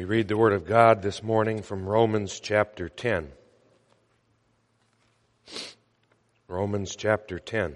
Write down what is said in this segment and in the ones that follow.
We read the Word of God this morning from Romans chapter 10. Romans chapter 10.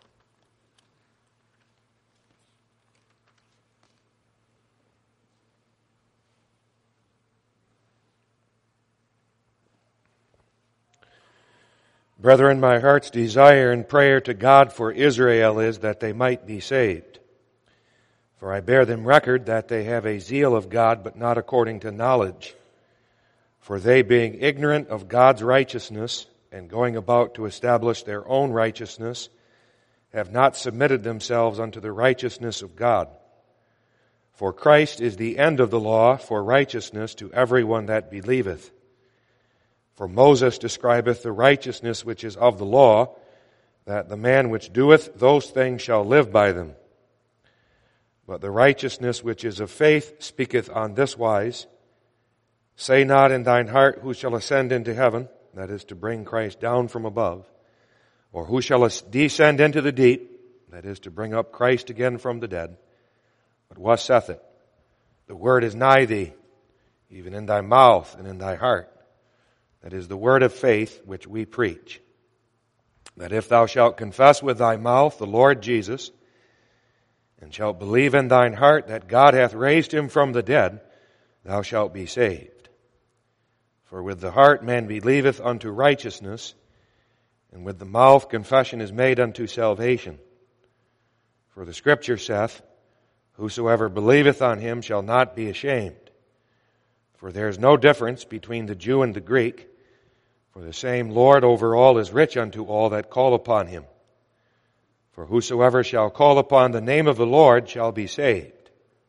Brethren, my heart's desire and prayer to God for Israel is that they might be saved. For I bear them record that they have a zeal of God, but not according to knowledge. For they, being ignorant of God's righteousness, and going about to establish their own righteousness, have not submitted themselves unto the righteousness of God. For Christ is the end of the law for righteousness to everyone that believeth. For Moses describeth the righteousness which is of the law, that the man which doeth those things shall live by them. But the righteousness which is of faith speaketh on this wise, say not in thine heart, who shall ascend into heaven, that is to bring Christ down from above, or who shall descend into the deep, that is to bring up Christ again from the dead. But what saith it? The word is nigh thee, even in thy mouth and in thy heart. That is the word of faith which we preach. That if thou shalt confess with thy mouth the Lord Jesus, and shalt believe in thine heart that God hath raised him from the dead, thou shalt be saved. For with the heart man believeth unto righteousness, and with the mouth confession is made unto salvation. For the Scripture saith, whosoever believeth on him shall not be ashamed. For there is no difference between the Jew and the Greek, for the same Lord over all is rich unto all that call upon him. For whosoever shall call upon the name of the Lord shall be saved.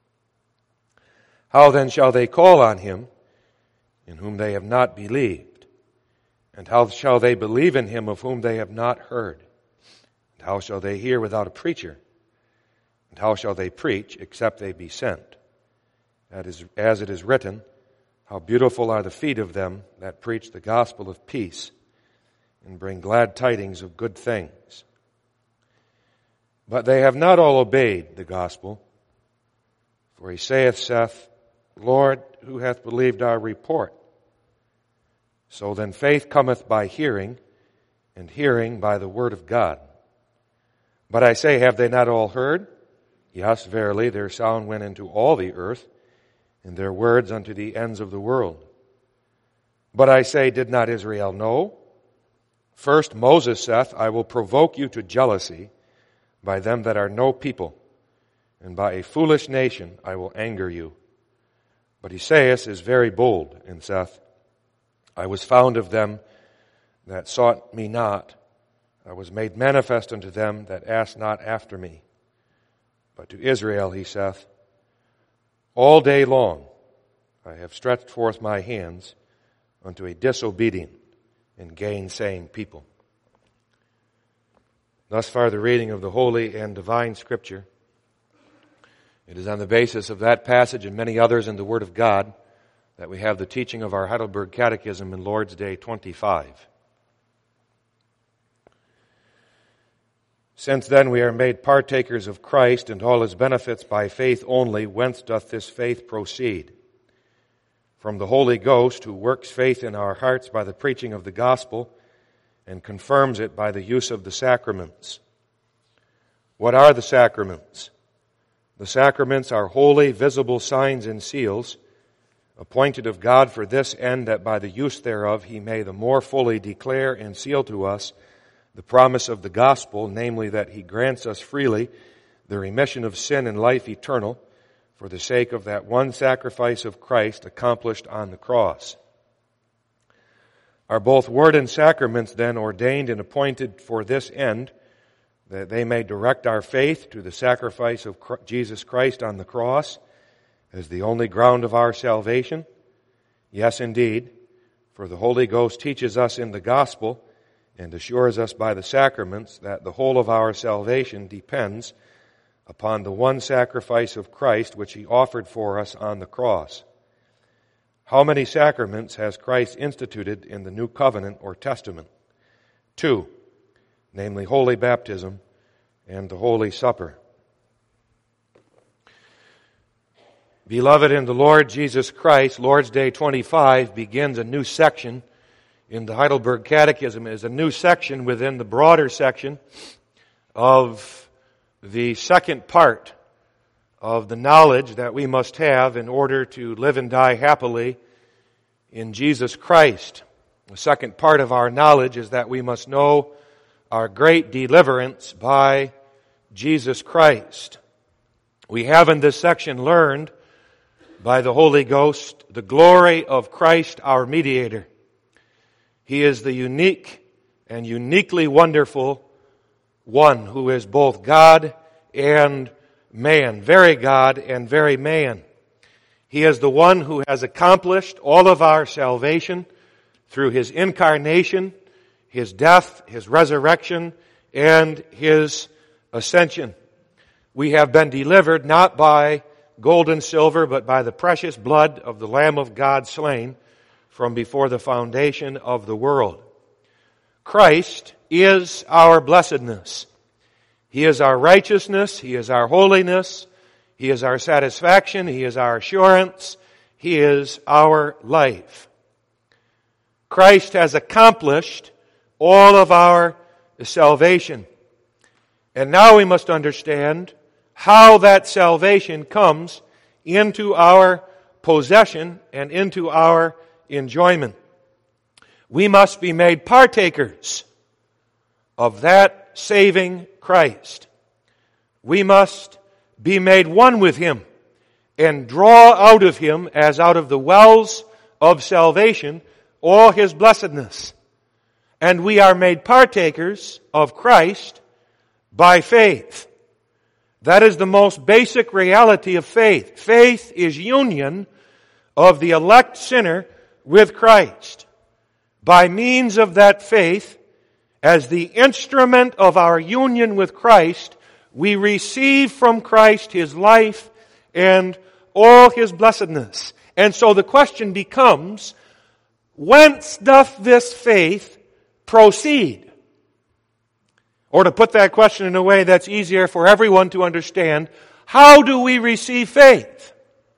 How then shall they call on him in whom they have not believed? And how shall they believe in him of whom they have not heard? And how shall they hear without a preacher? And how shall they preach except they be sent? That is, as it is written, how beautiful are the feet of them that preach the gospel of peace and bring glad tidings of good things. But they have not all obeyed the gospel. For he saith, Lord, who hath believed our report? So then faith cometh by hearing, and hearing by the word of God. But I say, have they not all heard? Yes, verily, their sound went into all the earth, and their words unto the ends of the world. But I say, did not Israel know? First Moses saith, I will provoke you to jealousy by them that are no people, and by a foolish nation I will anger you. But Esaias is very bold, and saith, I was found of them that sought me not. I was made manifest unto them that asked not after me. But to Israel he saith, all day long I have stretched forth my hands unto a disobedient and gainsaying people. Thus far the reading of the Holy and Divine Scripture. It is on the basis of that passage and many others in the Word of God that we have the teaching of our Heidelberg Catechism in Lord's Day 25. Since then we are made partakers of Christ and all his benefits by faith only, whence doth this faith proceed? From the Holy Ghost, who works faith in our hearts by the preaching of the gospel, and confirms it by the use of the sacraments. What are the sacraments? The sacraments are holy, visible signs and seals, appointed of God for this end, that by the use thereof he may the more fully declare and seal to us the promise of the gospel, namely that he grants us freely the remission of sin and life eternal, for the sake of that one sacrifice of Christ accomplished on the cross. Are both word and sacraments then ordained and appointed for this end, that they may direct our faith to the sacrifice of Jesus Christ on the cross as the only ground of our salvation? Yes, indeed, for the Holy Ghost teaches us in the gospel and assures us by the sacraments that the whole of our salvation depends upon the one sacrifice of Christ which he offered for us on the cross. How many sacraments has Christ instituted in the New Covenant or Testament? 2, namely Holy Baptism and the Holy Supper. Beloved in the Lord Jesus Christ, Lord's Day 25 begins a new section in the Heidelberg Catechism. It is a new section within the broader section of the second part of the knowledge that we must have in order to live and die happily in Jesus Christ. The second part of our knowledge is that we must know our great deliverance by Jesus Christ. We have in this section learned by the Holy Ghost the glory of Christ our mediator. He is the unique and uniquely wonderful one who is both God and man, very God and very man. He is the one who has accomplished all of our salvation through His incarnation, His death, His resurrection, and His ascension. We have been delivered not by gold and silver, but by the precious blood of the Lamb of God slain from before the foundation of the world. Christ is our blessedness. He is our righteousness. He is our holiness. He is our satisfaction. He is our assurance. He is our life. Christ has accomplished all of our salvation. And now we must understand how that salvation comes into our possession and into our enjoyment. We must be made partakers of that saving Christ. We must be made one with Him and draw out of Him, as out of the wells of salvation, all His blessedness. And we are made partakers of Christ by faith. That is the most basic reality of faith. Faith is union of the elect sinner with Christ. By means of that faith, as the instrument of our union with Christ, we receive from Christ His life and all His blessedness. And so the question becomes, whence doth this faith proceed? Or to put that question in a way that's easier for everyone to understand, how do we receive faith?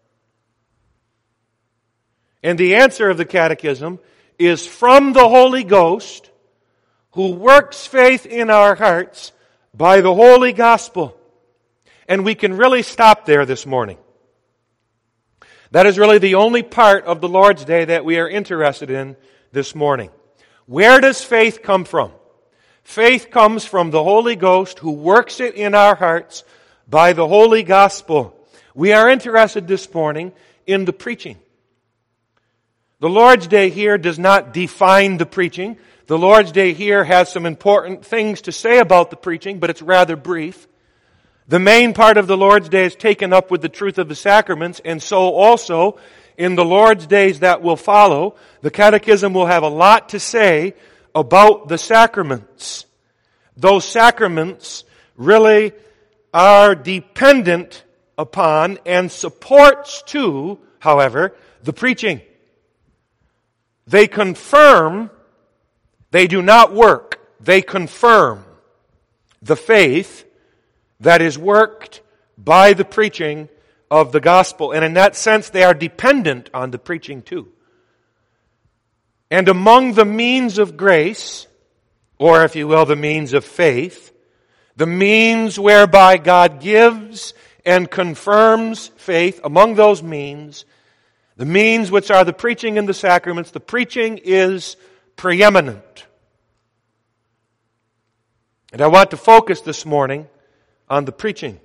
And the answer of the Catechism is from the Holy Ghost, who works faith in our hearts by the Holy Gospel. And we can really stop there this morning. That is really the only part of the Lord's Day that we are interested in this morning. Where does faith come from? Faith comes from the Holy Ghost who works it in our hearts by the Holy Gospel. We are interested this morning in the preaching. The Lord's Day here does not define the preaching. The Lord's Day here has some important things to say about the preaching, but it's rather brief. The main part of the Lord's Day is taken up with the truth of the sacraments, and so also in the Lord's days that will follow, the Catechism will have a lot to say about the sacraments. Those sacraments really are dependent upon and supports to, however, the preaching. They confirm, they do not work, they confirm the faith that is worked by the preaching of the gospel. And in that sense, they are dependent on the preaching too. And among the means of grace, or if you will, the means of faith, the means whereby God gives and confirms faith, among those means, the means which are the preaching and the sacraments, the preaching is preeminent. And I want to focus this morning on the preaching.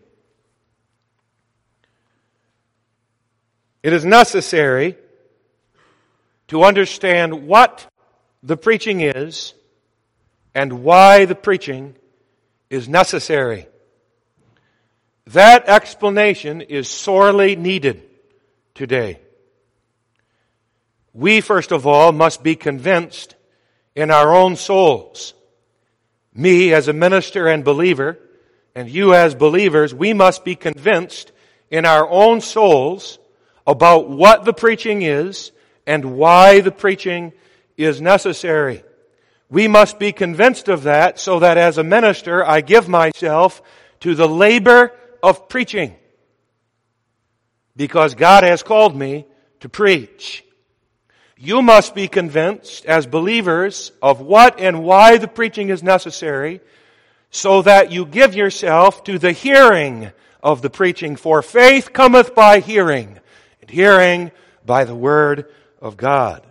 It is necessary to understand what the preaching is and why the preaching is necessary. That explanation is sorely needed today. We, first of all, must be convinced in our own souls. Me as a minister and believer, and you as believers, we must be convinced in our own souls about what the preaching is and why the preaching is necessary. We must be convinced of that so that as a minister I give myself to the labor of preaching. because God has called me to preach. You must be convinced as believers of what and why the preaching is necessary, so that you give yourself to the hearing of the preaching. For faith cometh by hearing, and hearing by the word of God.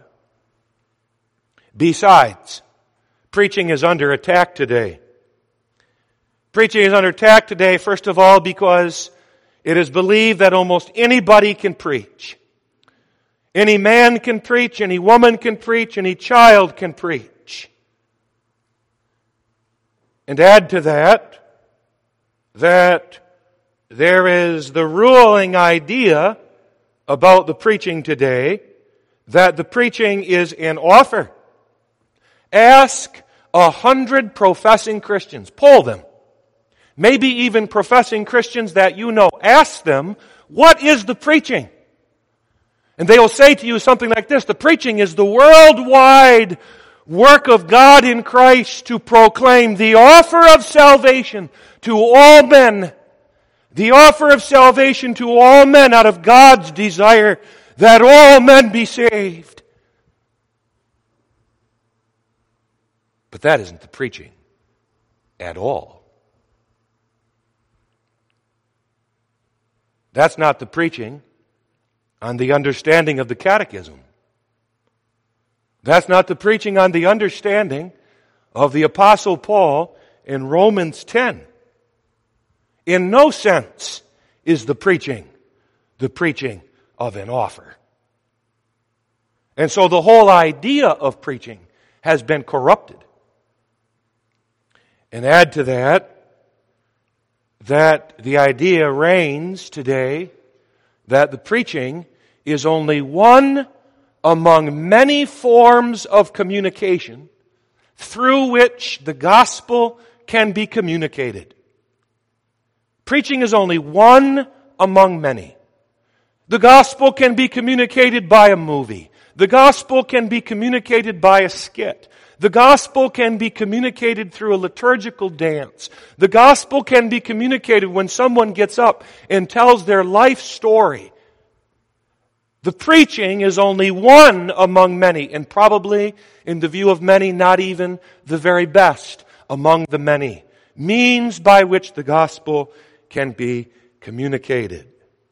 Besides, preaching is under attack today. Preaching is under attack today, first of all, because it is believed that almost anybody can preach. Any man can preach, any woman can preach, any child can preach. And add to that there is the ruling idea about the preaching today, that the preaching is an offer. Ask 100 professing Christians. Poll them. Maybe even professing Christians that you know. Ask them, what is the preaching? And they will say to you something like this: the preaching is the worldwide work of God in Christ to proclaim the offer of salvation to all men. The offer of salvation to all men out of God's desire that all men be saved. But that isn't the preaching at all. That's not the preaching on the understanding of the Catechism. That's not the preaching on the understanding of the Apostle Paul in Romans 10. In no sense is the preaching of an offer. And so the whole idea of preaching has been corrupted. And add to that the idea reigns today that the preaching is only one among many forms of communication through which the gospel can be communicated. Preaching is only one among many. The gospel can be communicated by a movie. The gospel can be communicated by a skit. The gospel can be communicated through a liturgical dance. The gospel can be communicated when someone gets up and tells their life story. The preaching is only one among many, and probably, in the view of many, not even the very best among the many means by which the gospel can be communicated.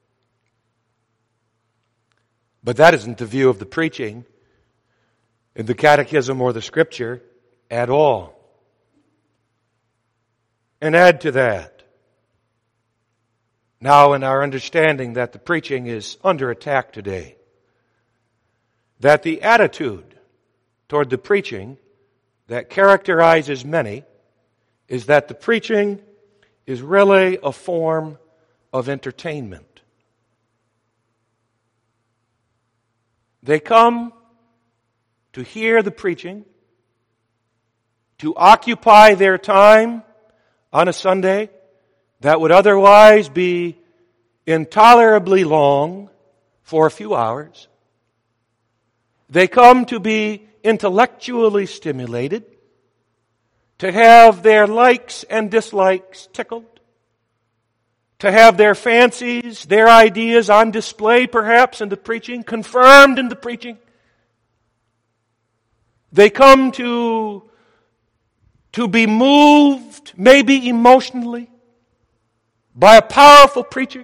But that isn't the view of the preaching in the Catechism or the Scripture at all. And add to that, now in our understanding that the preaching is under attack today, that the attitude toward the preaching that characterizes many is that the preaching is really a form of entertainment. They come to hear the preaching, to occupy their time on a Sunday that would otherwise be intolerably long for a few hours. They come to be intellectually stimulated, to have their likes and dislikes tickled, to have their fancies, their ideas on display perhaps in the preaching, confirmed in the preaching. They come to be moved, maybe emotionally, by a powerful preacher.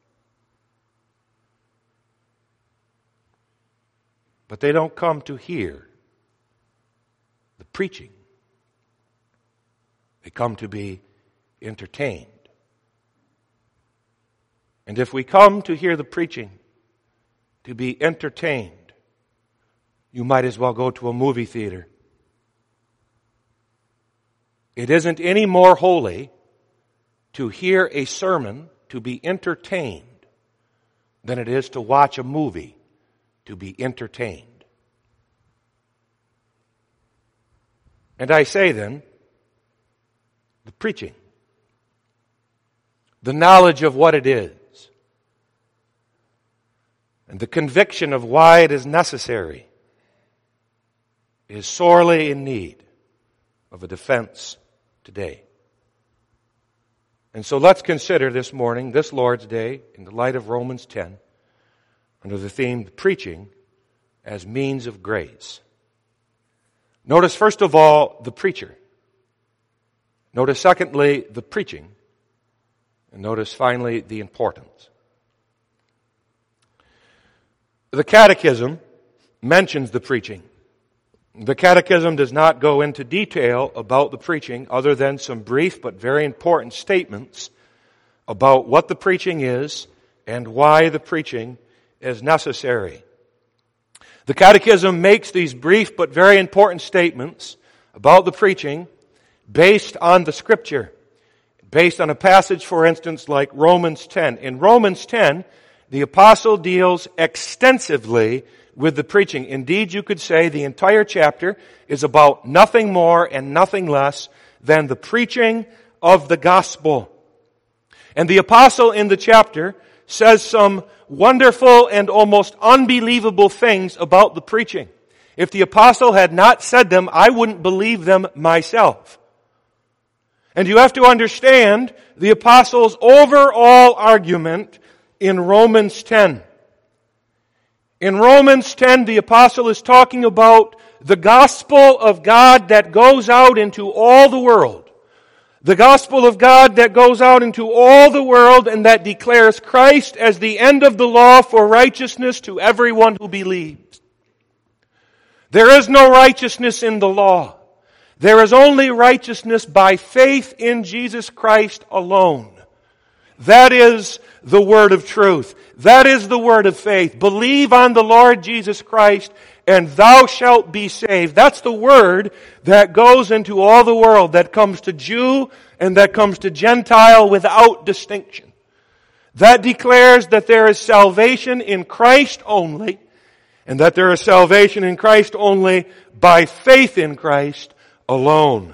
But they don't come to hear the preaching. They come to be entertained. And if we come to hear the preaching, to be entertained, you might as well go to a movie theater. It isn't any more holy to hear a sermon to be entertained than it is to watch a movie to be entertained. And I say then, the preaching, the knowledge of what it is, and the conviction of why it is necessary is sorely in need of a defense today. And so let's consider this morning, this Lord's Day, in the light of Romans 10, under the theme preaching as means of grace. Notice first of all the preacher. Notice secondly the preaching. And notice finally the importance. The Catechism mentions the preaching. The Catechism does not go into detail about the preaching other than some brief but very important statements about what the preaching is and why the preaching is necessary. The Catechism makes these brief but very important statements about the preaching based on the Scripture, based on a passage, for instance, like Romans 10. In Romans 10, the apostle deals extensively with the preaching. Indeed, you could say the entire chapter is about nothing more and nothing less than the preaching of the gospel. And the apostle in the chapter says some wonderful and almost unbelievable things about the preaching. If the apostle had not said them, I wouldn't believe them myself. And you have to understand the apostle's overall argument in Romans 10. In Romans 10, the apostle is talking about the gospel of God that goes out into all the world. The gospel of God that goes out into all the world and that declares Christ as the end of the law for righteousness to everyone who believes. There is no righteousness in the law. There is only righteousness by faith in Jesus Christ alone. That is the word of truth. That is the word of faith. Believe on the Lord Jesus Christ and thou shalt be saved. That's the word that goes into all the world, that comes to Jew and that comes to Gentile without distinction. That declares that there is salvation in Christ only, and that there is salvation in Christ only by faith in Christ alone.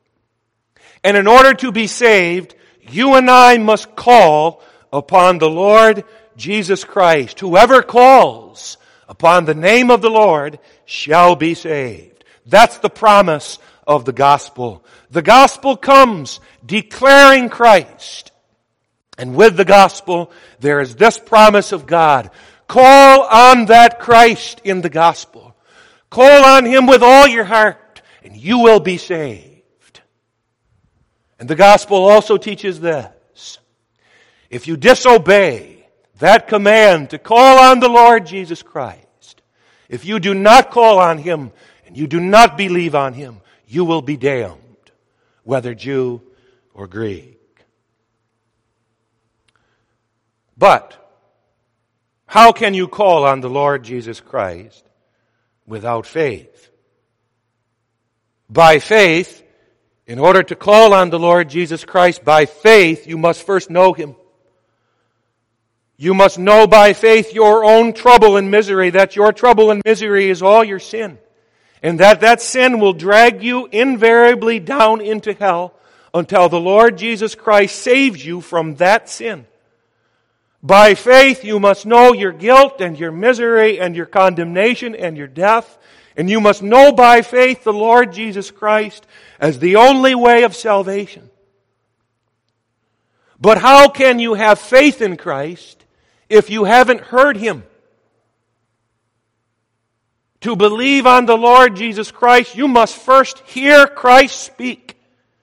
And in order to be saved, you and I must call upon the Lord Jesus Christ. Whoever calls upon the name of the Lord shall be saved. That's the promise of the gospel. The gospel comes declaring Christ. And with the gospel, there is this promise of God. Call on that Christ in the gospel. Call on Him with all your heart, and you will be saved. And the gospel also teaches this. If you disobey that command to call on the Lord Jesus Christ, if you do not call on Him and you do not believe on Him, you will be damned, whether Jew or Greek. But how can you call on the Lord Jesus Christ without faith? By faith, in order to call on the Lord Jesus Christ by faith, you must first know Him. You must know by faith your own trouble and misery, that your trouble and misery is all your sin. And that sin will drag you invariably down into hell until the Lord Jesus Christ saves you from that sin. By faith, you must know your guilt and your misery and your condemnation and your death. And you must know by faith the Lord Jesus Christ as the only way of salvation. But how can you have faith in Christ if you haven't heard Him? To believe on the Lord Jesus Christ, you must first hear Christ speak.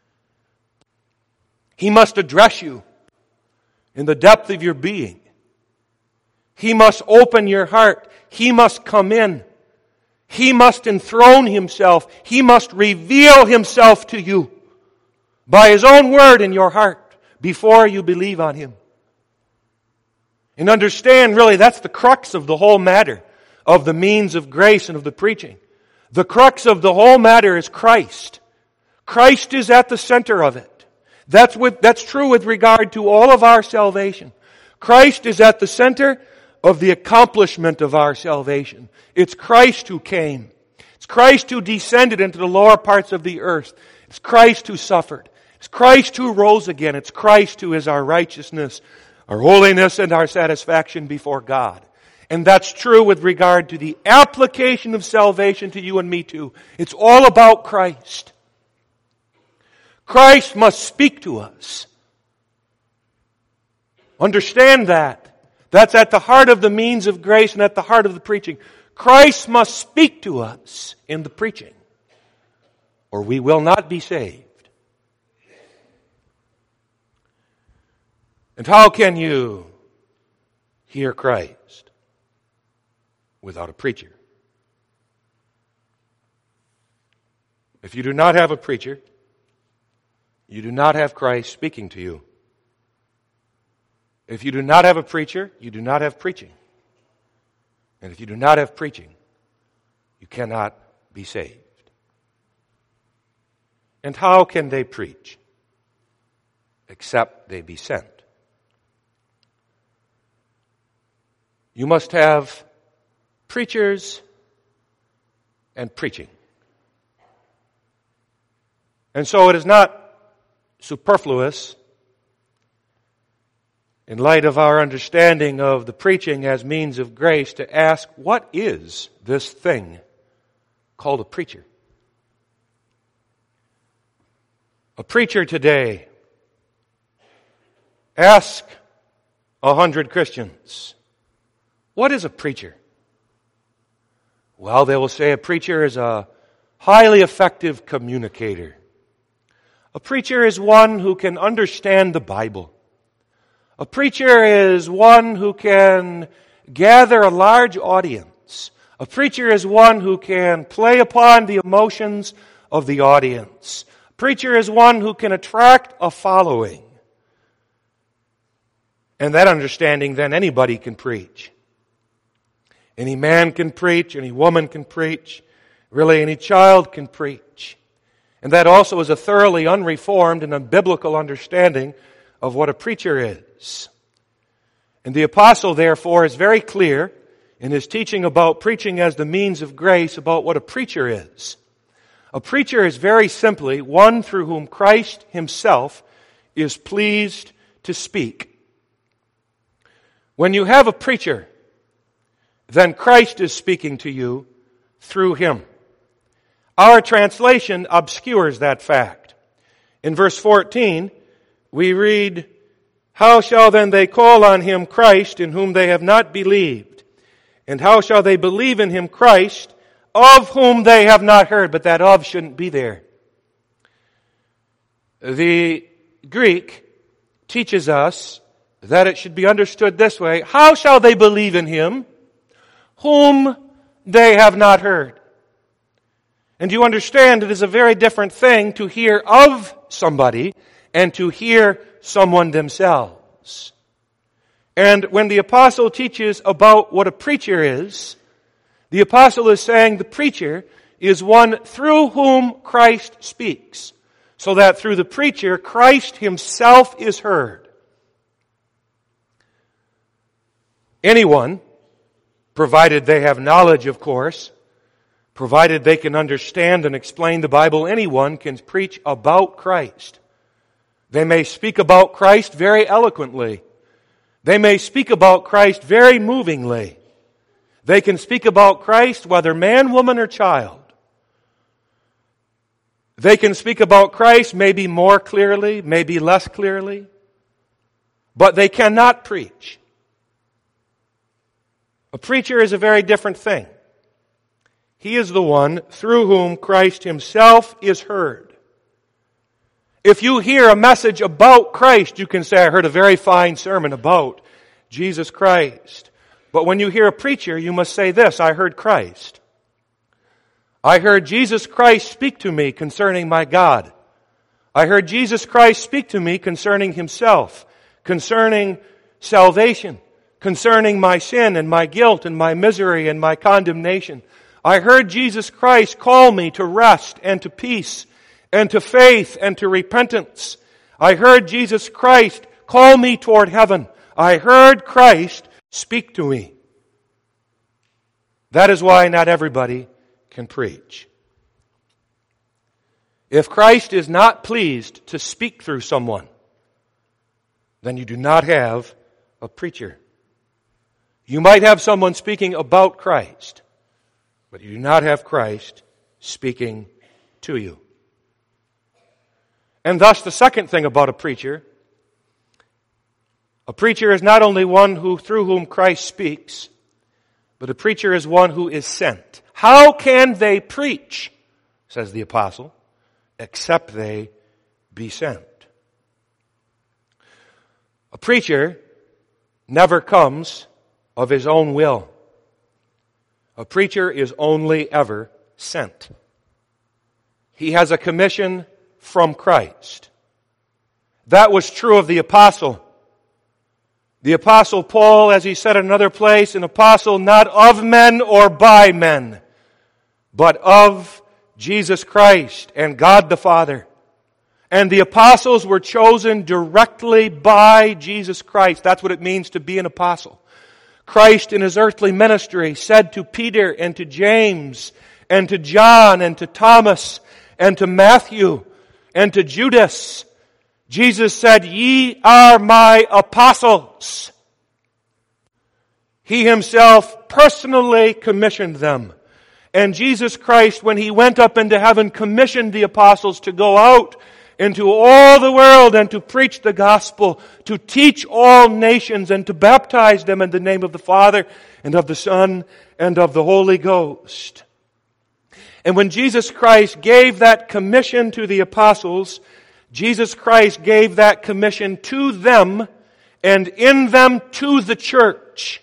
He must address you in the depth of your being. He must open your heart. He must come in. He must enthrone Himself. He must reveal Himself to you by His own word in your heart before you believe on Him. And understand, really, that's the crux of the whole matter of the means of grace and of the preaching. The crux of the whole matter is Christ. Christ is at the center of it. That's true with regard to all of our salvation. Christ is at the center of the accomplishment of our salvation. It's Christ who came. It's Christ who descended into the lower parts of the earth. It's Christ who suffered. It's Christ who rose again. It's Christ who is our righteousness, our holiness, and our satisfaction before God. And that's true with regard to the application of salvation to you and me too. It's all about Christ. Christ must speak to us. Understand that. That's at the heart of the means of grace and at the heart of the preaching. Christ must speak to us in the preaching, or we will not be saved. And how can you hear Christ without a preacher? If you do not have a preacher, you do not have Christ speaking to you. If you do not have a preacher, you do not have preaching. And if you do not have preaching, you cannot be saved. And how can they preach except they be sent? You must have preachers and preaching. And so it is not superfluous, in light of our understanding of the preaching as means of grace, to ask, what is this thing called a preacher? A preacher today, ask 100 Christians, what is a preacher? Well, they will say a preacher is a highly effective communicator. A preacher is one who can understand the Bible. A preacher is one who can gather a large audience. A preacher is one who can play upon the emotions of the audience. A preacher is one who can attract a following. And that understanding, then anybody can preach. Any man can preach, any woman can preach, really any child can preach. And that also is a thoroughly unreformed and unbiblical understanding of what a preacher is. And the apostle, therefore, is very clear in his teaching about preaching as the means of grace about what a preacher is. A preacher is very simply one through whom Christ himself is pleased to speak. When you have a preacher, then Christ is speaking to you through him. Our translation obscures that fact. In verse 14, we read, "How shall then they call on him Christ in whom they have not believed? And how shall they believe in him Christ of whom they have not heard?" But that "of" shouldn't be there. The Greek teaches us that it should be understood this way: how shall they believe in him whom they have not heard? And you understand it is a very different thing to hear of somebody and to hear someone themselves. And when the apostle teaches about what a preacher is, the apostle is saying the preacher is one through whom Christ speaks, so that through the preacher, Christ himself is heard. Anyone, provided they have knowledge, of course, provided they can understand and explain the Bible, anyone can preach about Christ. They may speak about Christ very eloquently. They may speak about Christ very movingly. They can speak about Christ whether man, woman, or child. They can speak about Christ maybe more clearly, maybe less clearly, but they cannot preach. A preacher is a very different thing. He is the one through whom Christ himself is heard. If you hear a message about Christ, you can say, "I heard a very fine sermon about Jesus Christ." But when you hear a preacher, you must say this: "I heard Christ. I heard Jesus Christ speak to me concerning my God. I heard Jesus Christ speak to me concerning himself, concerning salvation, concerning my sin and my guilt and my misery and my condemnation. I heard Jesus Christ call me to rest and to peace and to faith and to repentance. I heard Jesus Christ call me toward heaven. I heard Christ speak to me." That is why not everybody can preach. If Christ is not pleased to speak through someone, then you do not have a preacher. You might have someone speaking about Christ, but you do not have Christ speaking to you. And thus the second thing about a preacher A preacher is not only one through whom Christ speaks, but a preacher is one who is sent. How can they preach, says the apostle, except they be sent? A preacher never comes of his own will. A preacher is only ever sent. He has a commission from Christ. That was true of the apostle. The apostle Paul, as he said in another place, an apostle not of men or by men, but of Jesus Christ and God the Father. And the apostles were chosen directly by Jesus Christ. That's what it means to be an apostle. Christ in his earthly ministry said to Peter and to James and to John and to Thomas and to Matthew and to Judas, Jesus said, "Ye are my apostles." He himself personally commissioned them. And Jesus Christ, when he went up into heaven, commissioned the apostles to go out into all the world and to preach the gospel, to teach all nations and to baptize them in the name of the Father and of the Son and of the Holy Ghost. And when Jesus Christ gave that commission to the apostles, Jesus Christ gave that commission to them and in them to the church.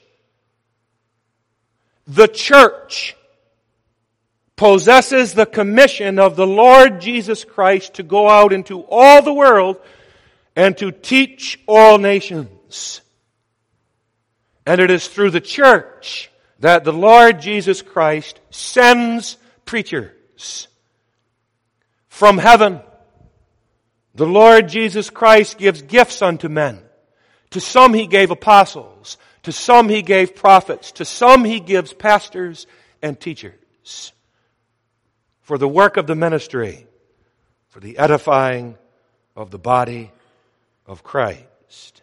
The church possesses the commission of the Lord Jesus Christ to go out into all the world and to teach all nations. And it is through the church that the Lord Jesus Christ sends preachers from heaven. The Lord Jesus Christ gives gifts unto men. To some he gave apostles. To some he gave prophets. To some he gives pastors and teachers. For the work of the ministry. For the edifying of the body of Christ.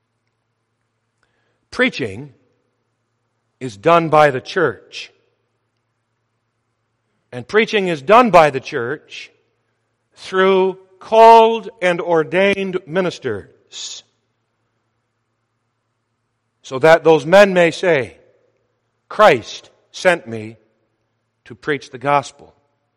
Preaching is done by the church. And preaching is done by the church through called and ordained ministers, so that those men may say, "Christ sent me to preach the gospel."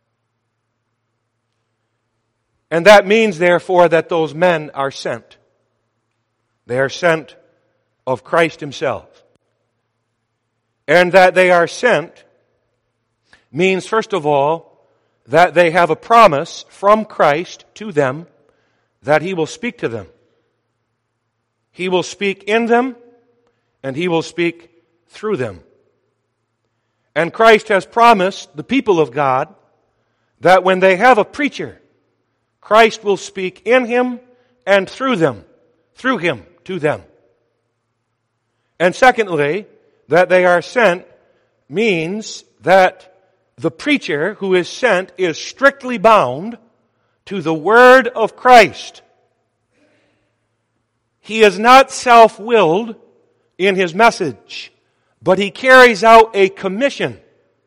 And that means, therefore, that those men are sent. They are sent of Christ himself. And that they are sent means, first of all, that they have a promise from Christ to them that he will speak to them. He will speak in them, and he will speak through them. And Christ has promised the people of God that when they have a preacher, Christ will speak in him and through them, through him to them. And secondly, that they are sent means that the preacher who is sent is strictly bound to the word of Christ. He is not self-willed in his message, but he carries out a commission.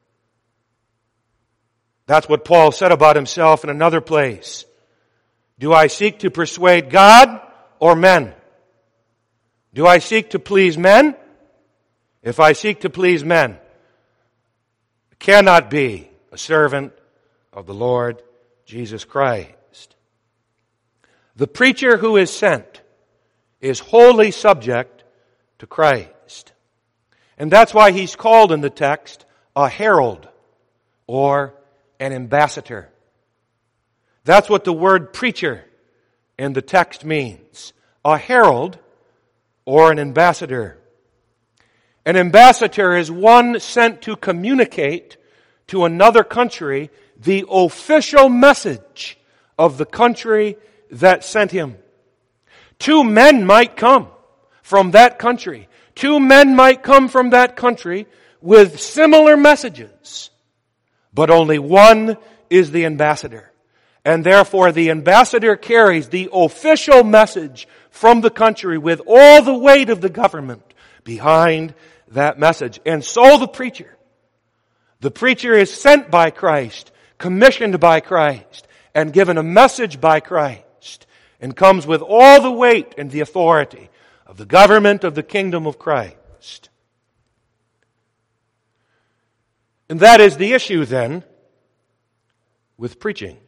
That's what Paul said about himself in another place. Do I seek to persuade God or men? Do I seek to please men? If I seek to please men, I cannot be a servant of the Lord Jesus Christ. The preacher who is sent is wholly subject to Christ. And that's why he's called in the text a herald or an ambassador. That's what the word preacher in the text means. A herald or an ambassador. An ambassador is one sent to communicate to another country the official message of the country that sent him. Two men might come from that country. Two men might come from that country with similar messages. But only one is the ambassador. And therefore the ambassador carries the official message from the country with all the weight of the government behind that message. And so the preacher is sent by Christ, commissioned by Christ, and given a message by Christ, and comes with all the weight and the authority of the government of the kingdom of Christ. And that is the issue then with preaching.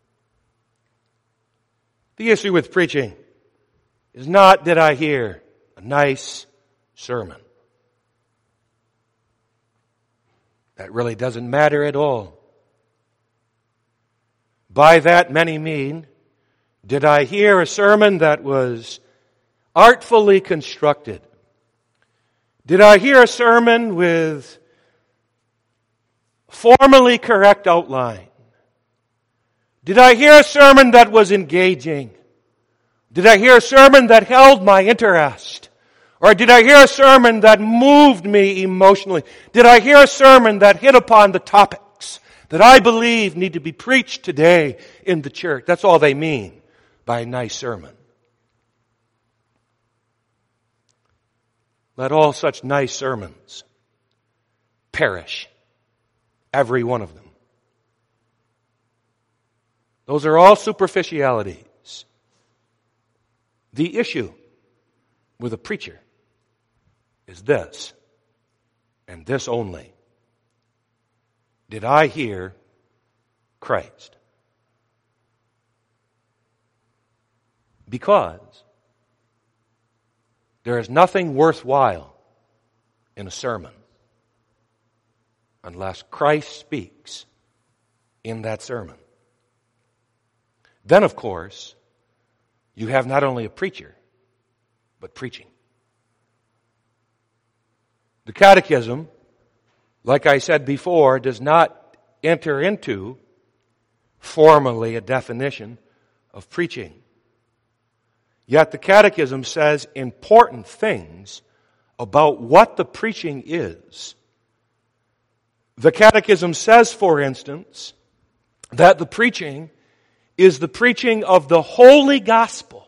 The issue with preaching is not, did I hear a nice sermon? That really doesn't matter at all. By that many mean, did I hear a sermon that was artfully constructed? Did I hear a sermon with formally correct outline? Did I hear a sermon that was engaging? Did I hear a sermon that held my interest? Or did I hear a sermon that moved me emotionally? Did I hear a sermon that hit upon the topics that I believe need to be preached today in the church? That's all they mean by a nice sermon. Let all such nice sermons perish, every one of them. Those are all superficialities. The issue with a preacher is this, and this only. Did I hear Christ? Because there is nothing worthwhile in a sermon unless Christ speaks in that sermon. Then, of course, you have not only a preacher, but preaching. The Catechism, like I said before, does not enter into formally a definition of preaching. Yet the Catechism says important things about what the preaching is. The Catechism says, for instance, that the preaching is the preaching of the Holy Gospel.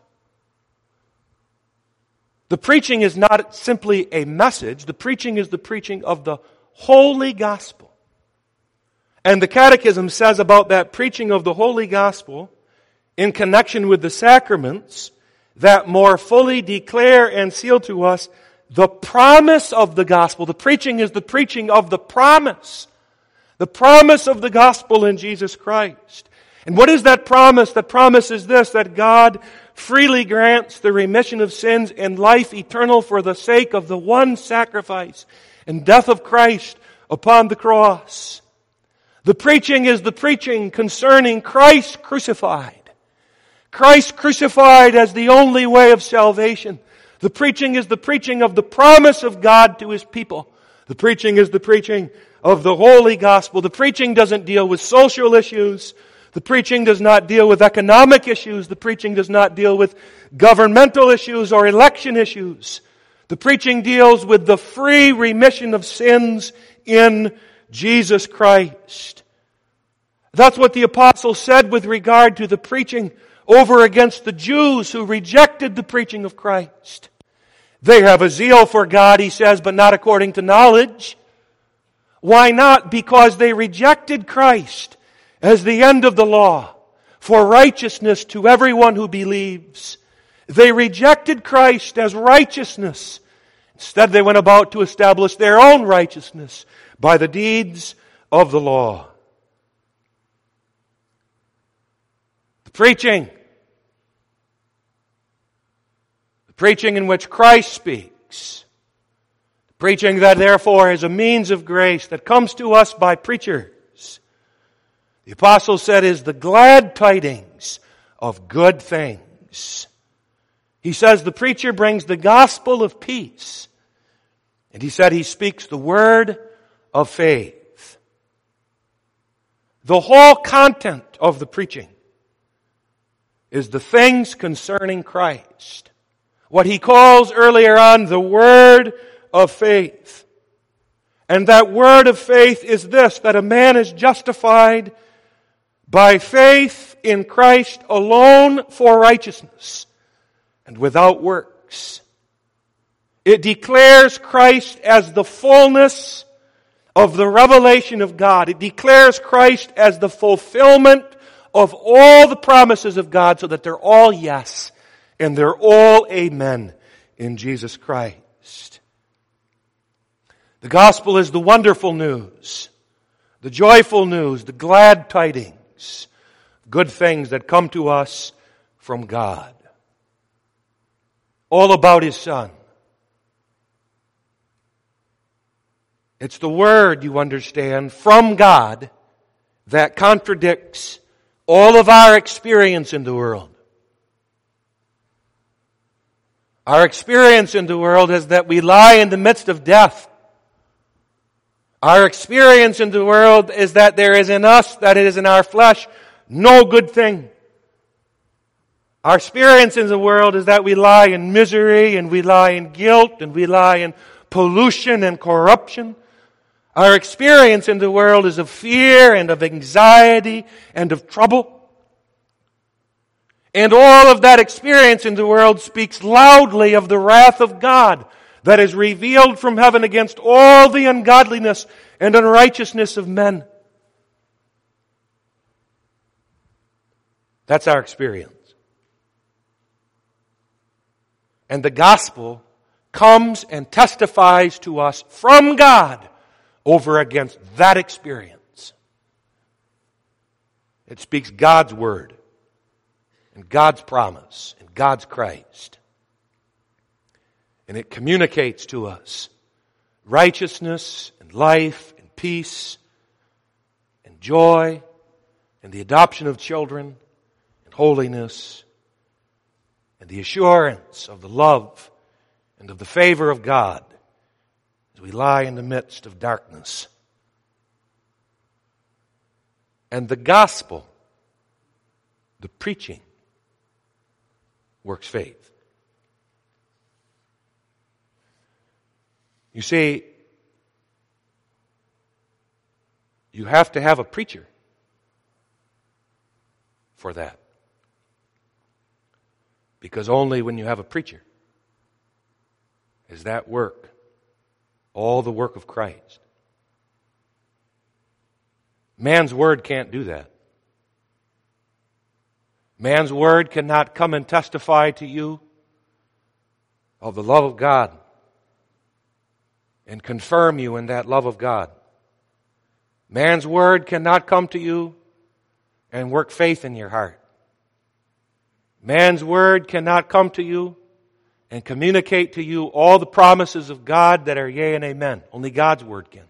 The preaching is not simply a message. The preaching is the preaching of the Holy Gospel. And the Catechism says about that preaching of the Holy Gospel, in connection with the sacraments, that more fully declare and seal to us the promise of the gospel. The preaching is the preaching of the promise. The promise of the gospel in Jesus Christ. And what is that promise? The promise is this, that God freely grants the remission of sins and life eternal for the sake of the one sacrifice and death of Christ upon the cross. The preaching is the preaching concerning Christ crucified. Christ crucified as the only way of salvation. The preaching is the preaching of the promise of God to His people. The preaching is the preaching of the Holy Gospel. The preaching doesn't deal with social issues. The preaching does not deal with economic issues. The preaching does not deal with governmental issues or election issues. The preaching deals with the free remission of sins in Jesus Christ. That's what the apostle said with regard to the preaching over against the Jews who rejected the preaching of Christ. They have a zeal for God, he says, but not according to knowledge. Why not? Because they rejected Christ as the end of the law for righteousness to everyone who believes. They rejected Christ as righteousness. Instead, they went about to establish their own righteousness by the deeds of the law. The preaching in which Christ speaks, the preaching that therefore is a means of grace that comes to us by preachers, the apostle said is the glad tidings of good things. He says the preacher brings the gospel of peace. And he said he speaks the word of faith. The whole content of the preaching is the things concerning Christ. What he calls earlier on the word of faith. And that word of faith is this, that a man is justified by faith in Christ alone for righteousness and without works. It declares Christ as the fullness of the revelation of God. It declares Christ as the fulfillment of all the promises of God so that they're all yes and they're all amen in Jesus Christ. The gospel is the wonderful news, the joyful news, the glad tidings, good things that come to us from God. All about His Son. It's the Word, you understand, from God that contradicts all of our experience in the world. Our experience in the world is that we lie in the midst of death. Our experience in the world is that there is in us, that is in our flesh, no good thing. Our experience in the world is that we lie in misery, and we lie in guilt, and we lie in pollution and corruption. Our experience in the world is of fear and of anxiety and of trouble. And all of that experience in the world speaks loudly of the wrath of God that is revealed from heaven against all the ungodliness and unrighteousness of men. That's our experience. And the gospel comes and testifies to us from God over against that experience. It speaks God's word and God's promise and God's Christ. And it communicates to us righteousness and life and peace and joy and the adoption of children and holiness and the assurance of the love and of the favor of God as we lie in the midst of darkness. And the gospel, the preaching, works faith. You see, you have to have a preacher for that. Because only when you have a preacher is that work all the work of Christ. Man's word can't do that. Man's word cannot come and testify to you of the love of God and confirm you in that love of God. Man's word cannot come to you and work faith in your heart. Man's word cannot come to you and communicate to you all the promises of God that are yea and amen. Only God's word can.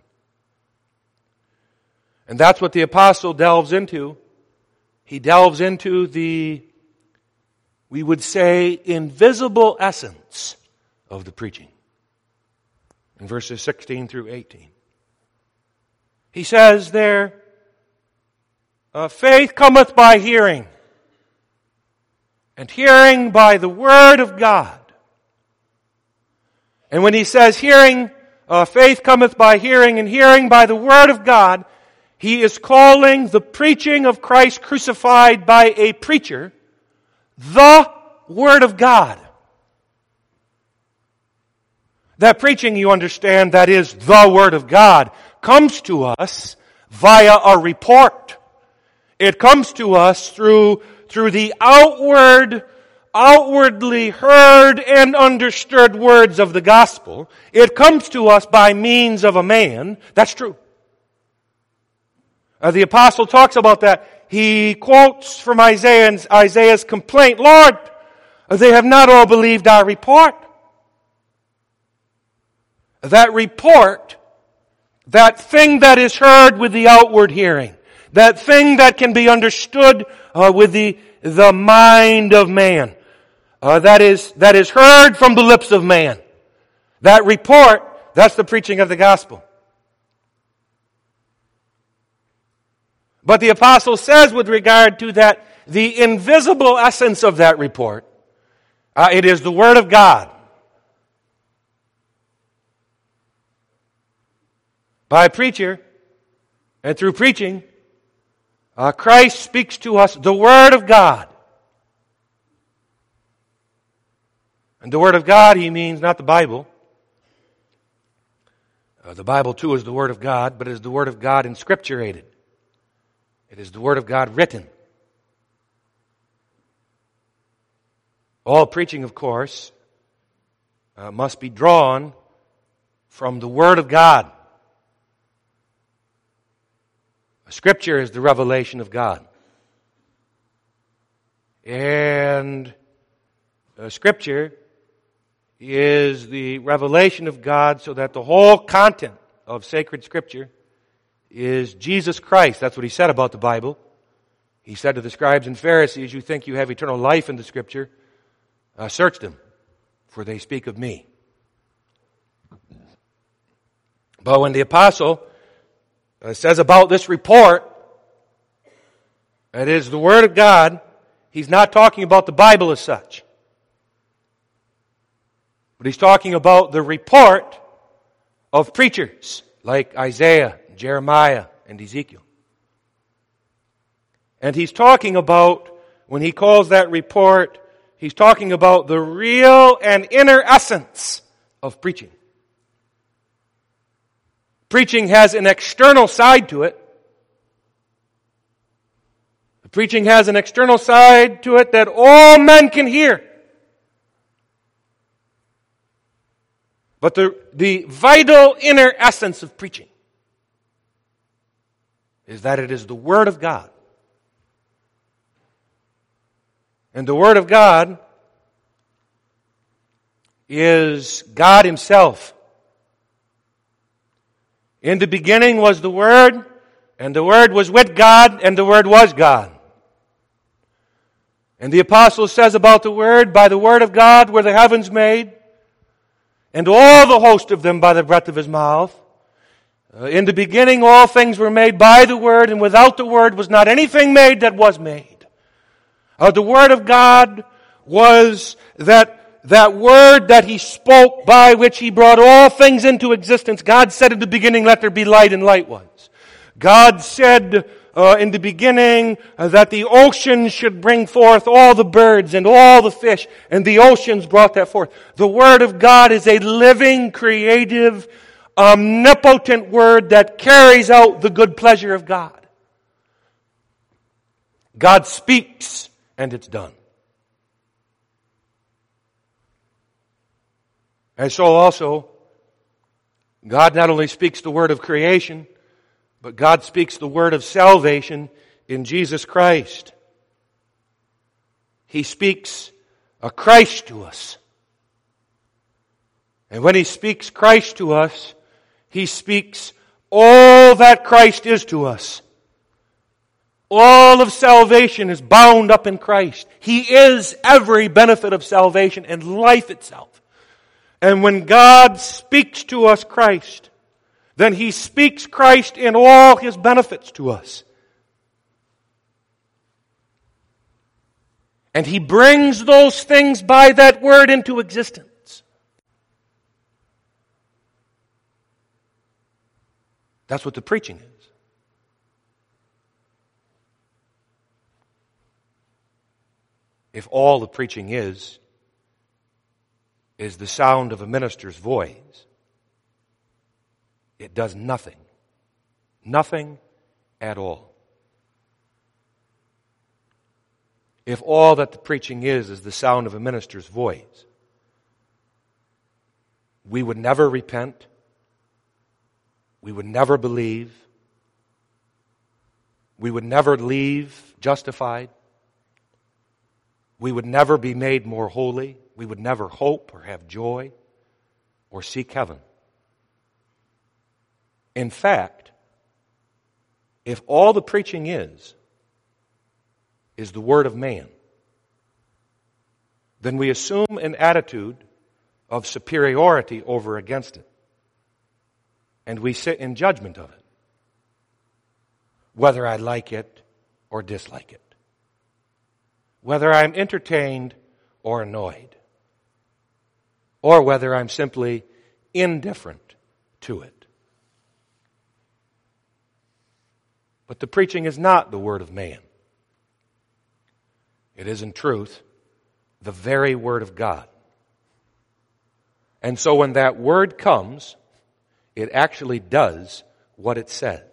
And that's what the apostle delves into. He delves into the, we would say, invisible essence of the preaching. In verses 16 through 18. He says there, faith cometh by hearing, and hearing by the word of God. And when he says hearing, faith cometh by hearing, and hearing by the word of God, he is calling the preaching of Christ crucified by a preacher the Word of God. That preaching, you understand, that is the Word of God, comes to us via a report. It comes to us through the outwardly heard and understood words of the gospel. It comes to us by means of a man. That's true. The apostle talks about that. He quotes from Isaiah's complaint, Lord, they have not all believed our report. That report, that thing that is heard with the outward hearing, that thing that can be understood with the mind of man, that is heard from the lips of man. That report, that's the preaching of the gospel. But the apostle says with regard to that, the invisible essence of that report, it is the Word of God. By a preacher, and through preaching, Christ speaks to us the Word of God. And the Word of God, he means not the Bible. The Bible too is the Word of God, but it is the Word of God inscripturated. It is the Word of God written. All preaching, of course, must be drawn from the Word of God. Scripture is the revelation of God. And Scripture is the revelation of God so that the whole content of sacred Scripture is Jesus Christ. That's what he said about the Bible. He said to the scribes and Pharisees, you think you have eternal life in the Scripture? Search them, for they speak of me. But when the apostle says about this report, that is the Word of God, he's not talking about the Bible as such. But he's talking about the report of preachers like Isaiah, Jeremiah, and Ezekiel. And he's talking about, when he calls that report, he's talking about the real and inner essence of preaching. Preaching has an external side to it. Preaching has an external side to it that all men can hear. But the vital inner essence of preaching is that it is the Word of God. And the Word of God is God Himself. In the beginning was the Word, and the Word was with God, and the Word was God. And the apostle says about the Word, by the Word of God were the heavens made, and all the host of them by the breath of His mouth. In the beginning all things were made by the Word, and without the Word was not anything made that was made. The Word of God was that Word that He spoke by which He brought all things into existence. God said in the beginning, let there be light, and light was. God said in the beginning that the oceans should bring forth all the birds and all the fish, and the oceans brought that forth. The Word of God is a living, creative, omnipotent Word that carries out the good pleasure of God. God speaks, and it's done. And so also, God not only speaks the word of creation, but God speaks the word of salvation in Jesus Christ. He speaks a Christ to us. And when He speaks Christ to us, He speaks all that Christ is to us. All of salvation is bound up in Christ. He is every benefit of salvation and life itself. And when God speaks to us Christ, then He speaks Christ in all His benefits to us. And He brings those things by that Word into existence. That's what the preaching is. If all the preaching is the sound of a minister's voice, it does nothing. Nothing at all. If all that the preaching is the sound of a minister's voice, we would never repent. We would never believe. We would never leave justified. We would never be made more holy. We would never hope or have joy or seek heaven. In fact, if all the preaching is the word of man, then we assume an attitude of superiority over against it. And we sit in judgment of it, whether I like it or dislike it, whether I'm entertained or annoyed, or whether I'm simply indifferent to it. But the preaching is not the word of man. It is in truth the very word of God. And so when that word comes, it actually does what it says.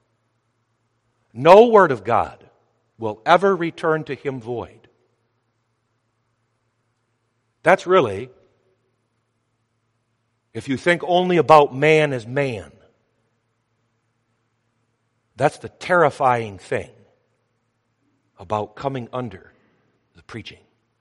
No word of God will ever return to Him void. That's really if you think only about man as man, that's the terrifying thing about coming under the preaching.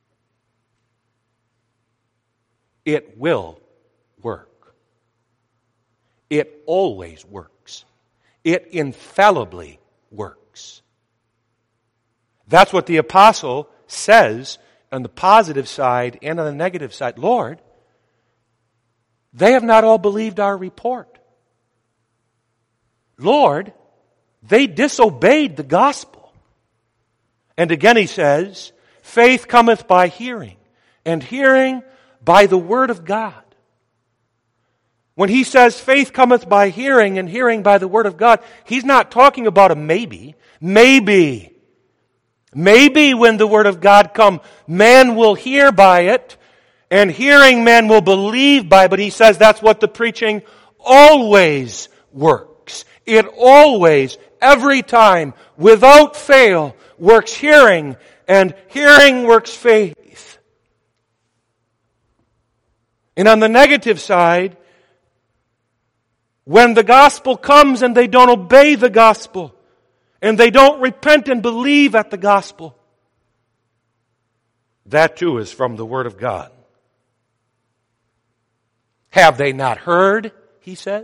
It will work. It always works. It infallibly works. That's what the apostle says on the positive side and on the negative side. Lord, they have not all believed our report. Lord, they disobeyed the gospel. And again he says, faith cometh by hearing, and hearing by the word of God. When he says faith cometh by hearing and hearing by the word of God, he's not talking about a maybe. Maybe when the word of God come, man will hear by it, and hearing man will believe by it. But he says that's what the preaching always works. It always, every time, without fail, works hearing, and hearing works faith. And on the negative side, when the gospel comes and they don't obey the gospel, and they don't repent and believe at the gospel, that too is from the Word of God. Have they not heard, he says?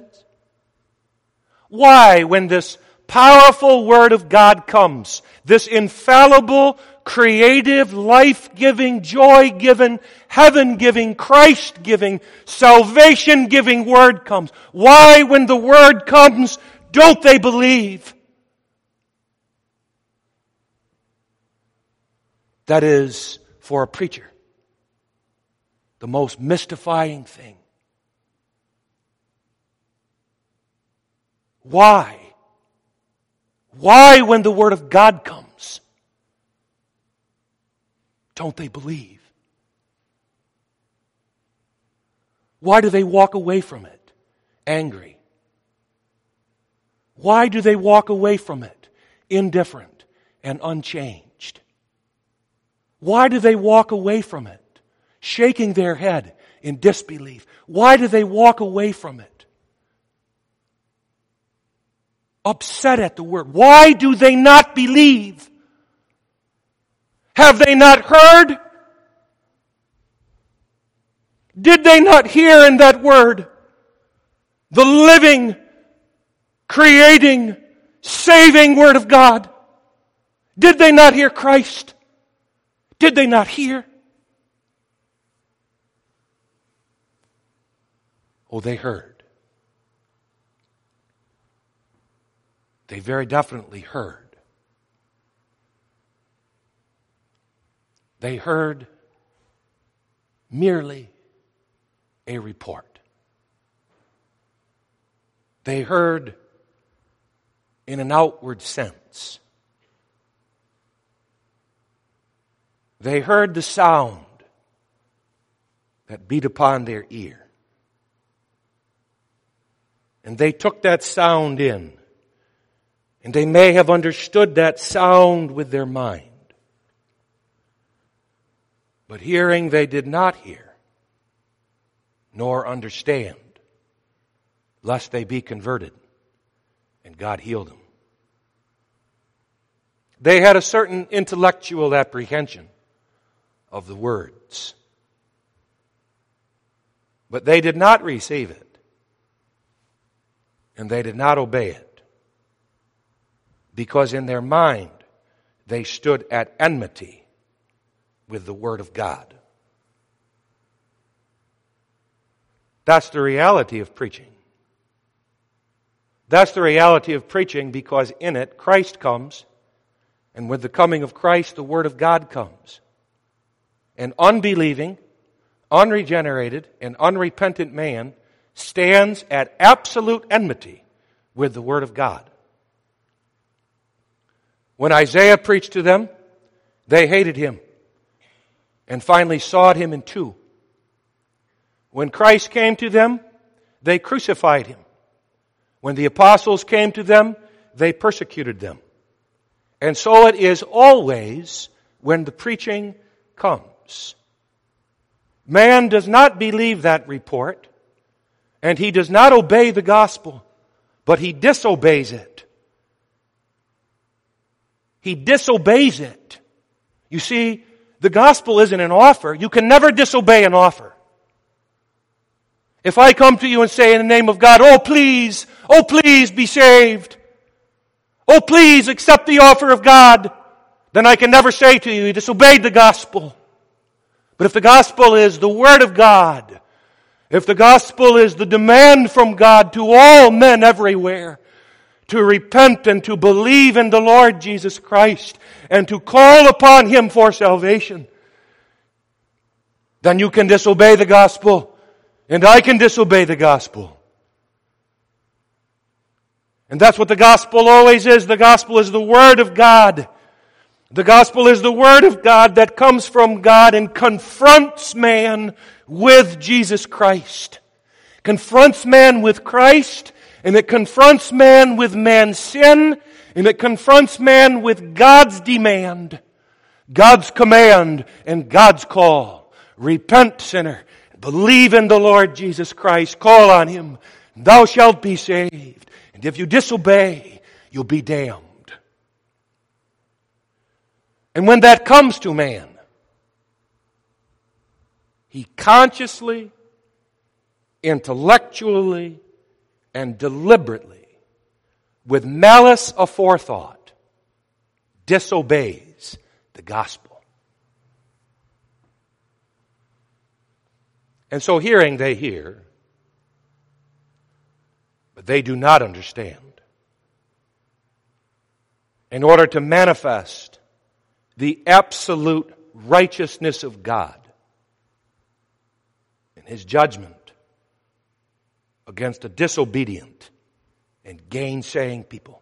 Why, when this powerful Word of God comes, this infallible, creative, life-giving, joy-giving, heaven-giving, Christ-giving, salvation-giving Word comes, why, when the Word comes, don't they believe? That is, for a preacher, the most mystifying thing. Why? Why, when the Word of God comes, don't they believe? Why do they walk away from it angry? Why do they walk away from it indifferent and unchanged? Why do they walk away from it shaking their head in disbelief? Why do they walk away from it upset at the word? Why do they not believe? Have they not heard? Did they not hear in that word the living, creating, saving Word of God? Did they not hear Christ? Did they not hear? Oh, they heard. They very definitely heard. They heard merely a report. They heard in an outward sense. They heard the sound that beat upon their ear. And they took that sound in. And they may have understood that sound with their mind. But hearing they did not hear, nor understand, lest they be converted. And God healed them. They had a certain intellectual apprehension of the words. But they did not receive it. And they did not obey it. Because in their mind, they stood at enmity with the Word of God. That's the reality of preaching. That's the reality of preaching, because in it, Christ comes, and with the coming of Christ, the Word of God comes. An unbelieving, unregenerated, and unrepentant man stands at absolute enmity with the Word of God. When Isaiah preached to them, they hated him and finally sawed him in two. When Christ came to them, they crucified him. When the apostles came to them, they persecuted them. And so it is always when the preaching comes. Man does not believe that report. and he does not obey the gospel, but he disobeys it. He disobeys it. You see, the gospel isn't an offer. You can never disobey an offer. If I come to you and say in the name of God, oh please be saved. Oh please accept the offer of God. Then I can never say to you, you disobeyed the gospel. But if the gospel is the word of God, if the gospel is the demand from God to all men everywhere, to repent and to believe in the Lord Jesus Christ and to call upon Him for salvation, then you can disobey the gospel and I can disobey the gospel. And that's what the gospel always is. The gospel is the Word of God. The gospel is the Word of God that comes from God and confronts man with Jesus Christ. Confronts man with Christ, and it confronts man with man's sin, and it confronts man with God's demand, God's command, and God's call. Repent, sinner. Believe in the Lord Jesus Christ. Call on Him. Thou shalt be saved. And if you disobey, you'll be damned. And when that comes to man, he consciously, intellectually, and deliberately, with malice aforethought, disobeys the gospel. And so hearing they hear, but they do not understand. In order to manifest the absolute righteousness of God and His judgment against a disobedient and gainsaying people.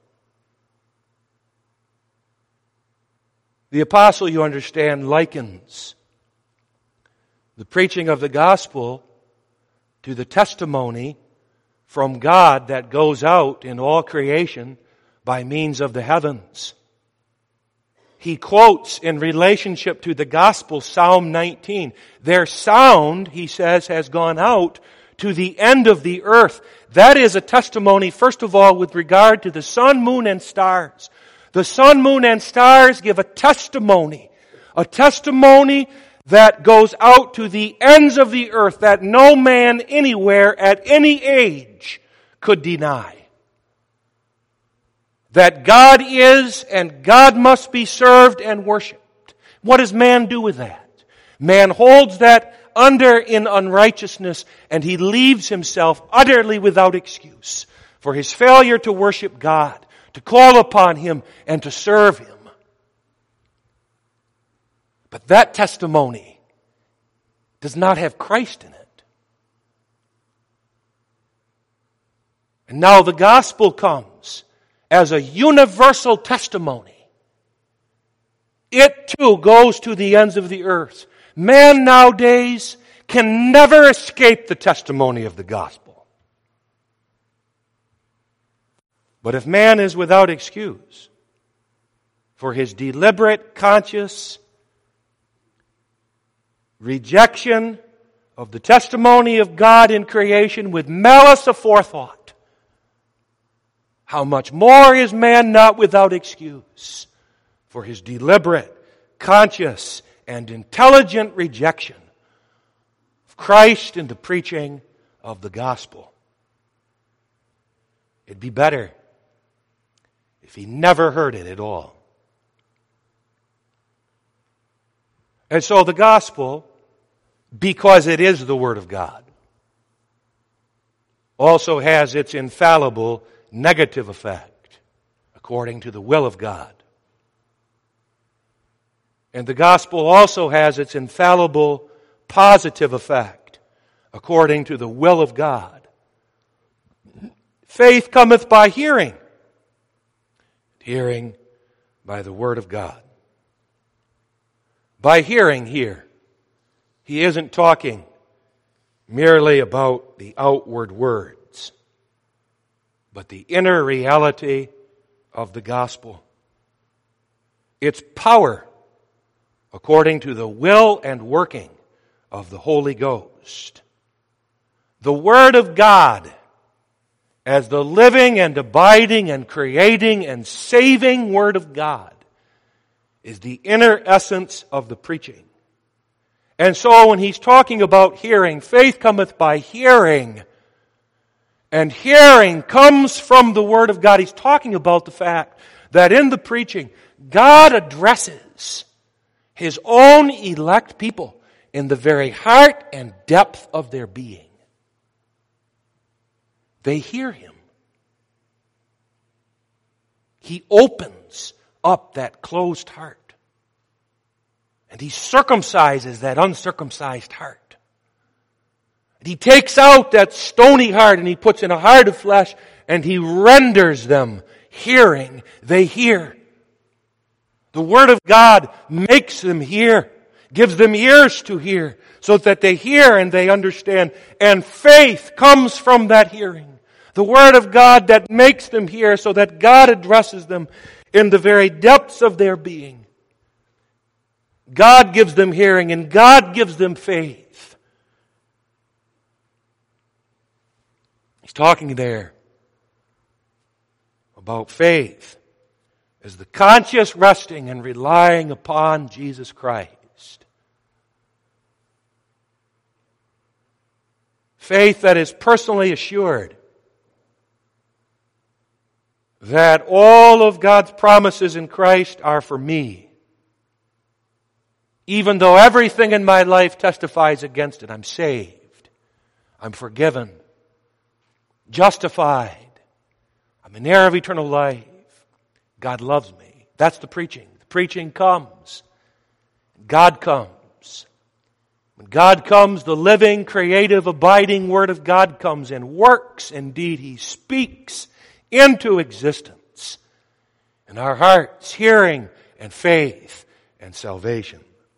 The apostle, you understand, likens the preaching of the gospel to the testimony from God that goes out in all creation by means of the heavens. He quotes in relationship to the gospel Psalm 19. Their sound, he says, has gone out to the end of the earth. That is a testimony, first of all, with regard to the sun, moon, and stars. The sun, moon, and stars give a testimony that goes out to the ends of the earth that no man anywhere at any age could deny. That God is and God must be served and worshipped. What does man do with that? Man holds that under in unrighteousness and he leaves himself utterly without excuse for his failure to worship God, to call upon Him and to serve Him. But that testimony does not have Christ in it. And now the gospel comes as a universal testimony. It too goes to the ends of the earth. Man nowadays can never escape the testimony of the gospel. But if man is without excuse for his deliberate, conscious rejection of the testimony of God in creation with malice aforethought, how much more is man not without excuse for his deliberate, conscious, and intelligent rejection of Christ and the preaching of the gospel. It'd be better if he never heard it at all. And so the gospel, because it is the Word of God, also has its infallible negative effect according to the will of God. And the gospel also has its infallible positive effect according to the will of God. Faith cometh by hearing, hearing by the Word of God. By hearing here, he isn't talking merely about the outward words, but the inner reality of the gospel. Its power according to the will and working of the Holy Ghost. The Word of God, as the living and abiding and creating and saving Word of God, is the inner essence of the preaching. And so when he's talking about hearing, faith cometh by hearing, and hearing comes from the Word of God. He's talking about the fact that in the preaching, God addresses His own elect people in the very heart and depth of their being. They hear Him. He opens up that closed heart. And He circumcises that uncircumcised heart. And He takes out that stony heart and He puts in a heart of flesh and He renders them hearing. They hear. The Word of God makes them hear, gives them ears to hear, so that they hear and they understand. And faith comes from that hearing. The Word of God that makes them hear so that God addresses them in the very depths of their being. God gives them hearing and God gives them faith. He's talking there about faith as the conscious resting and relying upon Jesus Christ. Faith that is personally assured that all of God's promises in Christ are for me. Even though everything in my life testifies against it, I'm saved. I'm forgiven. Justified. I'm an heir of eternal life. God loves me. That's the preaching. The preaching comes. God comes. When God comes, the living, creative, abiding Word of God comes and works. Indeed, He speaks into existence in our hearts, hearing and faith and salvation.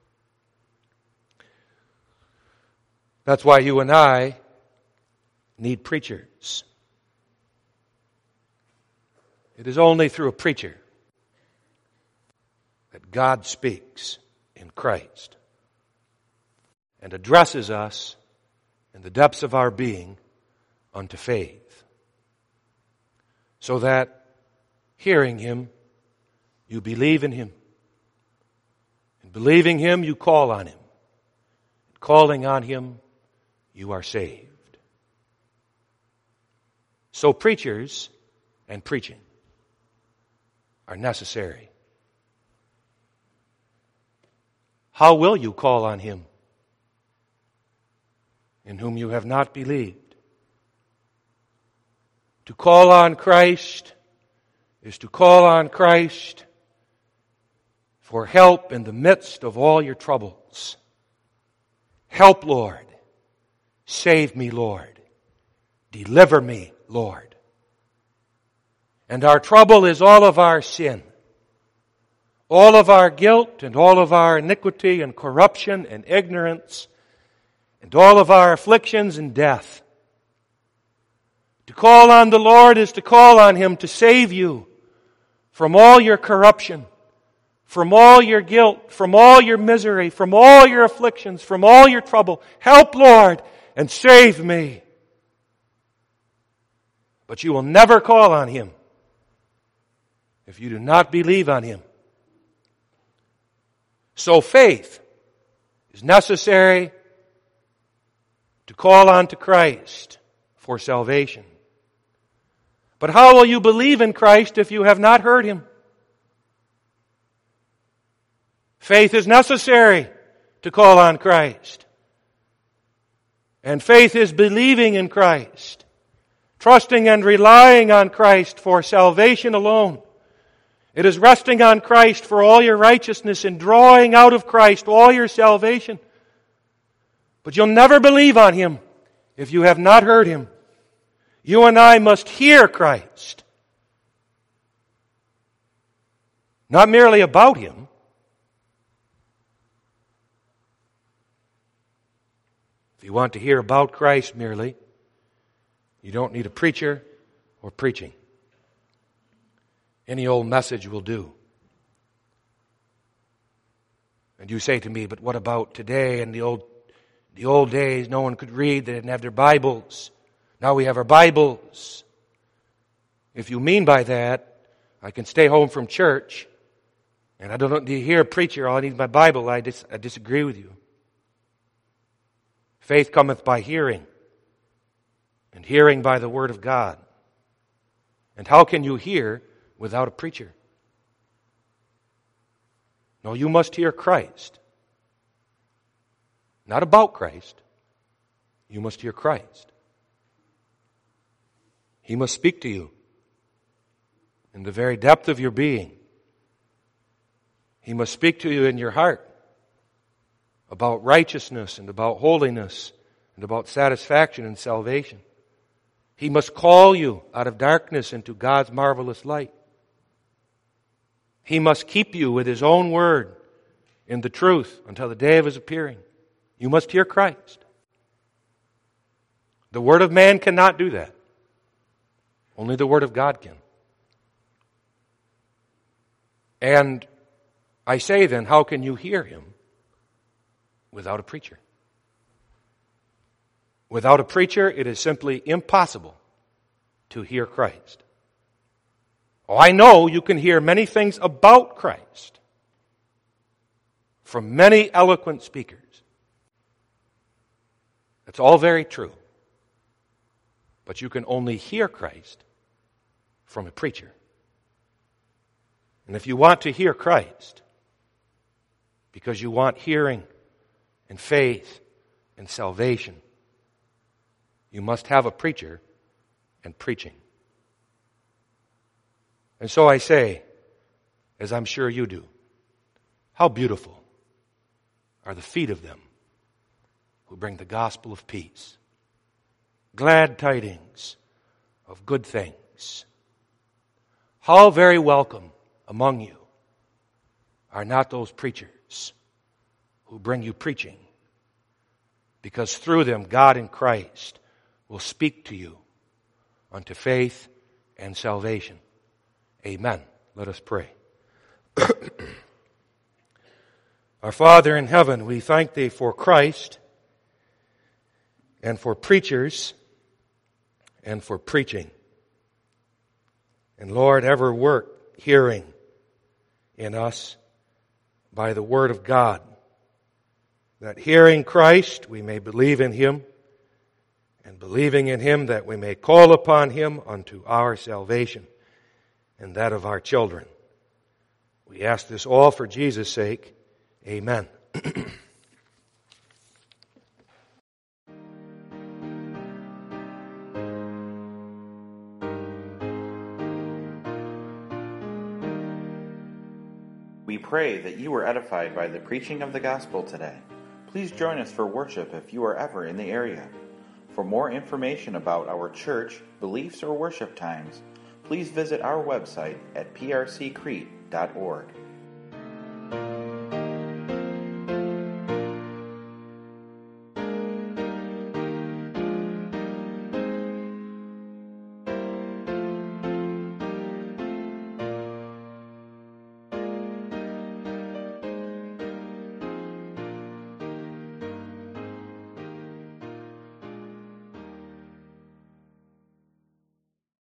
That's why you and I need preachers. It is only through a preacher that God speaks in Christ and addresses us in the depths of our being unto faith, so that hearing Him, you believe in Him. And believing Him, you call on Him. And calling on Him, you are saved. So preachers and preaching are necessary. How will you call on Him in whom you have not believed? To call on Christ is to call on Christ for help in the midst of all your troubles. Help, Lord. Save me, Lord. Deliver me, Lord. And our trouble is all of our sin, all of our guilt and all of our iniquity and corruption and ignorance and all of our afflictions and death. To call on the Lord is to call on Him to save you from all your corruption, from all your guilt, from all your misery, from all your afflictions, from all your trouble. Help, Lord, and save me. But you will never call on Him if you do not believe on Him. So faith is necessary to call on to Christ for salvation. But how will you believe in Christ if you have not heard Him? Faith is necessary to call on Christ. And faith is believing in Christ, trusting and relying on Christ for salvation alone. It is resting on Christ for all your righteousness and drawing out of Christ all your salvation. But you'll never believe on Him if you have not heard Him. You and I must hear Christ. Not merely about Him. If you want to hear about Christ merely, you don't need a preacher or preaching. Any old message will do. And you say to me, but what about today in the old The old days, no one could read. They didn't have their Bibles. Now we have our Bibles. If you mean by that, I can stay home from church, and I don't need to hear a preacher. All I need is my Bible. I disagree with you. Faith cometh by hearing, and hearing by the Word of God. And how can you hear without a preacher? No, you must hear Christ. Not about Christ. You must hear Christ. He must speak to you in the very depth of your being. He must speak to you in your heart about righteousness and about holiness and about satisfaction and salvation. He must call you out of darkness into God's marvelous light. He must keep you with His own word in the truth until the day of His appearing. You must hear Christ. The word of man cannot do that. Only the word of God can. And I say then, how can you hear Him without a preacher? Without a preacher, it is simply impossible to hear Christ. Oh, I know you can hear many things about Christ from many eloquent speakers. That's all very true. But you can only hear Christ from a preacher. And if you want to hear Christ, because you want hearing and faith and salvation, you must have a preacher and preaching. And so I say, as I'm sure you do, how beautiful are the feet of them who bring the gospel of peace, glad tidings of good things. How very welcome among you are not those preachers who bring you preaching, because through them God in Christ will speak to you unto faith and salvation. Amen. Let us pray. Our Father in heaven, we thank Thee for Christ and for preachers and for preaching. And Lord, ever work hearing in us by the Word of God, that hearing Christ we may believe in Him, and believing in Him that we may call upon Him unto our salvation and that of our children. We ask this all for Jesus' sake. Amen. We pray that you were edified by the preaching of the gospel today. Please join us for worship if you are ever in the area. For more information about our church, beliefs, or worship times, please visit our website at prccrete.org.